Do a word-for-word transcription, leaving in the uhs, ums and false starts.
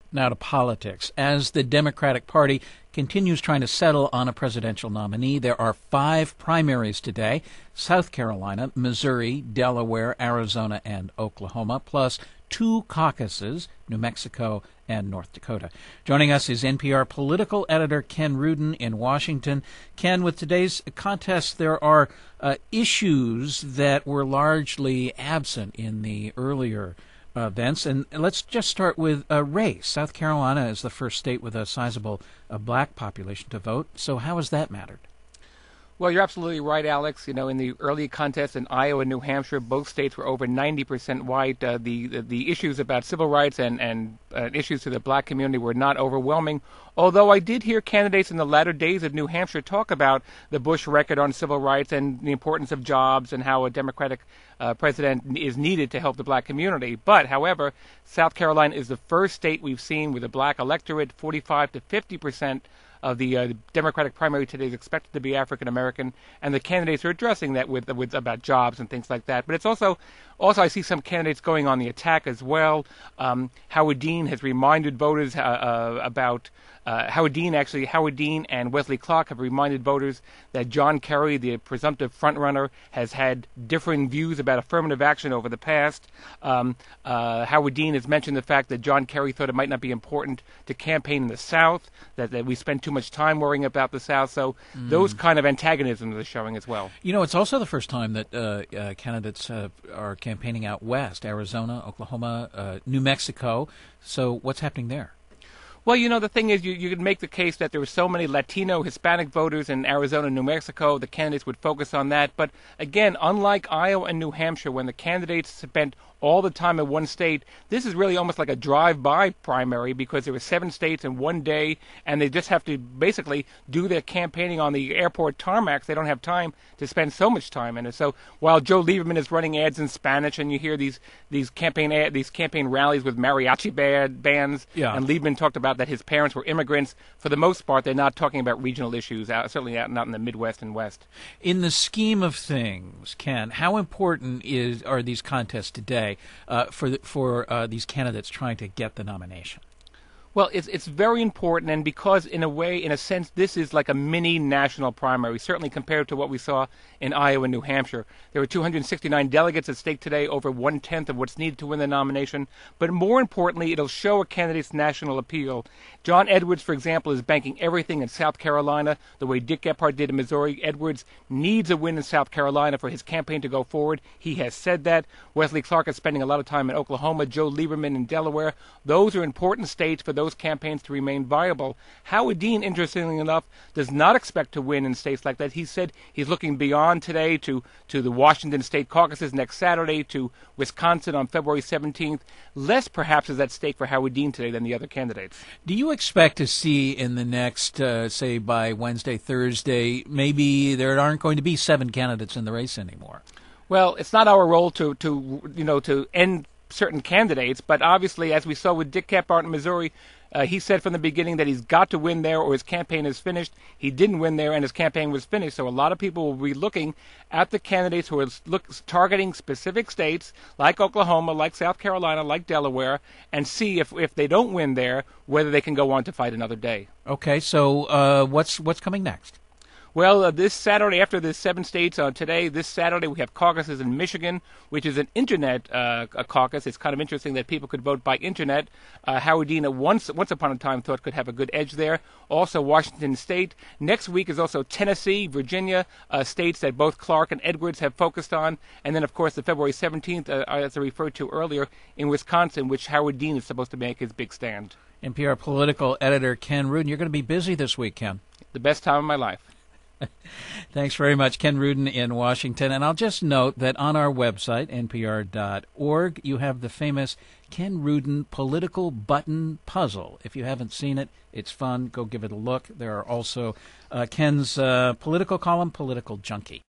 Now to politics. As the Democratic Party continues trying to settle on a presidential nominee, there are five primaries today: South Carolina, Missouri, Delaware, Arizona, and Oklahoma, plus two caucuses, New Mexico and North Dakota. Joining us is N P R political editor Ken Rudin in Washington. Ken, with today's contest, there are uh, issues that were largely absent in the earlier Uh, events. And let's just start with a race. South Carolina is the first state with a sizable uh, black population to vote. So how has that mattered? Well, you're absolutely right, Alex. You know, in the early contests in Iowa and New Hampshire, both states were over ninety percent white. Uh, the, the the issues about civil rights and, and uh, issues to the black community were not overwhelming, although I did hear candidates in the latter days of New Hampshire talk about the Bush record on civil rights and the importance of jobs and how a Democratic uh, president is needed to help the black community. But, however, South Carolina is the first state we've seen with a black electorate. Forty-five to fifty percent of the uh, Democratic primary today is expected to be African American, and the candidates are addressing that with with about jobs and things like that. But it's also, also I see some candidates going on the attack as well. Um, Howard Dean has reminded voters uh, uh, about uh, Howard Dean actually Howard Dean and Wesley Clark have reminded voters that John Kerry, the presumptive frontrunner, has had differing views about affirmative action over the past. Um, uh, Howard Dean has mentioned the fact that John Kerry thought it might not be important to campaign in the South, that, that we spend too much time worrying about the South. So mm. those kind of antagonisms are showing as well. You know, it's also the first time that uh, uh, candidates uh, are campaigning out west: Arizona, Oklahoma, uh, New Mexico. So what's happening there? Well, you know, the thing is, you, you could make the case that there were so many Latino, Hispanic voters in Arizona and New Mexico, the candidates would focus on that. But again, unlike Iowa and New Hampshire, when the candidates spent all the time in one state, this is really almost like a drive-by primary, because there were seven states in one day, and they just have to basically do their campaigning on the airport tarmacs. They don't have time to spend so much time in it. So while Joe Lieberman is running ads in Spanish, and you hear these these campaign ad, these campaign rallies with mariachi band, bands, yeah. and Lieberman talked about that his parents were immigrants, for the most part, they're not talking about regional issues, uh, certainly out, not in the Midwest and West. In the scheme of things, Ken, how important is are these contests today uh, for the, for uh, these candidates trying to get the nomination? Well, it's it's very important, and because in a way, in a sense, this is like a mini national primary, certainly compared to what we saw in Iowa and New Hampshire. There were two hundred sixty-nine delegates at stake today, over one-tenth of what's needed to win the nomination. But more importantly, it'll show a candidate's national appeal. John Edwards, for example, is banking everything in South Carolina, the way Dick Gephardt did in Missouri. Edwards needs a win in South Carolina for his campaign to go forward. He has said that. Wesley Clark is spending a lot of time in Oklahoma, Joe Lieberman in Delaware. Those are important states for those campaigns to remain viable. Howard Dean, interestingly enough, does not expect to win in states like that. He said he's looking beyond today to, to the Washington state caucuses next Saturday, to Wisconsin on February seventeenth. Less, perhaps, is at stake for Howard Dean today than the other candidates. Do you expect to see in the next, uh, say, by Wednesday, Thursday, maybe there aren't going to be seven candidates in the race anymore? Well, it's not our role to, to you know, to end certain candidates, but obviously, as we saw with Dick Gephardt in Missouri, uh, he said from the beginning that he's got to win there or his campaign is finished. He didn't win there and his campaign was finished. So a lot of people will be looking at the candidates who are look, targeting specific states like Oklahoma, like South Carolina, like Delaware, and see if, if they don't win there, whether they can go on to fight another day. Okay, so uh, what's what's coming next? Well, uh, this Saturday, after the seven states uh, today, this Saturday we have caucuses in Michigan, which is an internet uh, a caucus. It's kind of interesting that people could vote by internet. Uh, Howard Dean, once once upon a time, thought could have a good edge there. Also, Washington State. Next week is also Tennessee, Virginia, uh, states that both Clark and Edwards have focused on. And then, of course, the February seventeenth, uh, as I referred to earlier, in Wisconsin, which Howard Dean is supposed to make his big stand. N P R political editor Ken Rudin, you're going to be busy this week, Ken. The best time of my life. Thanks very much, Ken Rudin in Washington. And I'll just note that on our website, N P R dot org, you have the famous Ken Rudin political button puzzle. If you haven't seen it, it's fun. Go give it a look. There are also uh, Ken's uh, political column, Political Junkie.